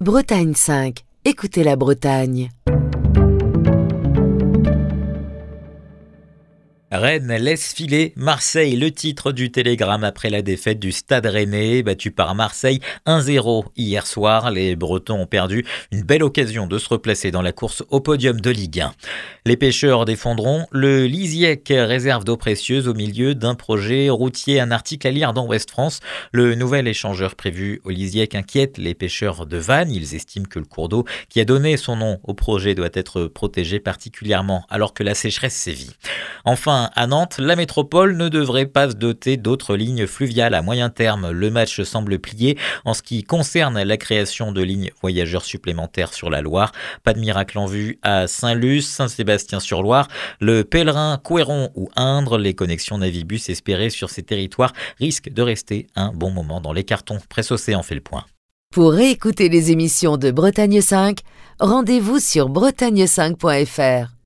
Bretagne 5, écoutez la Bretagne. Rennes laisse filer Marseille, le titre du Télégramme après la défaite du Stade Rennais, battu par Marseille 1-0 hier soir. Les Bretons ont perdu une belle occasion de se replacer dans la course au podium de Ligue 1. Les pêcheurs défendront le Lisiec, réserve d'eau précieuse au milieu d'un projet routier. Un article à lire dans Ouest France. Le nouvel échangeur prévu au Lisiec inquiète les pêcheurs de Vannes. Ils estiment que le cours d'eau qui a donné son nom au projet doit être protégé particulièrement alors que la sécheresse sévit. Enfin, à Nantes, la métropole ne devrait pas se doter d'autres lignes fluviales à moyen terme. Le match semble plié en ce qui concerne la création de lignes voyageurs supplémentaires sur la Loire. Pas de miracle en vue à Saint-Luce, Saint-Sébastien-sur-Loire, le Pèlerin, Couéron ou Indre. Les connexions Navibus espérées sur ces territoires risquent de rester un bon moment dans les cartons. Presse Océan fait le point. Pour réécouter les émissions de Bretagne 5, rendez-vous sur bretagne5.fr.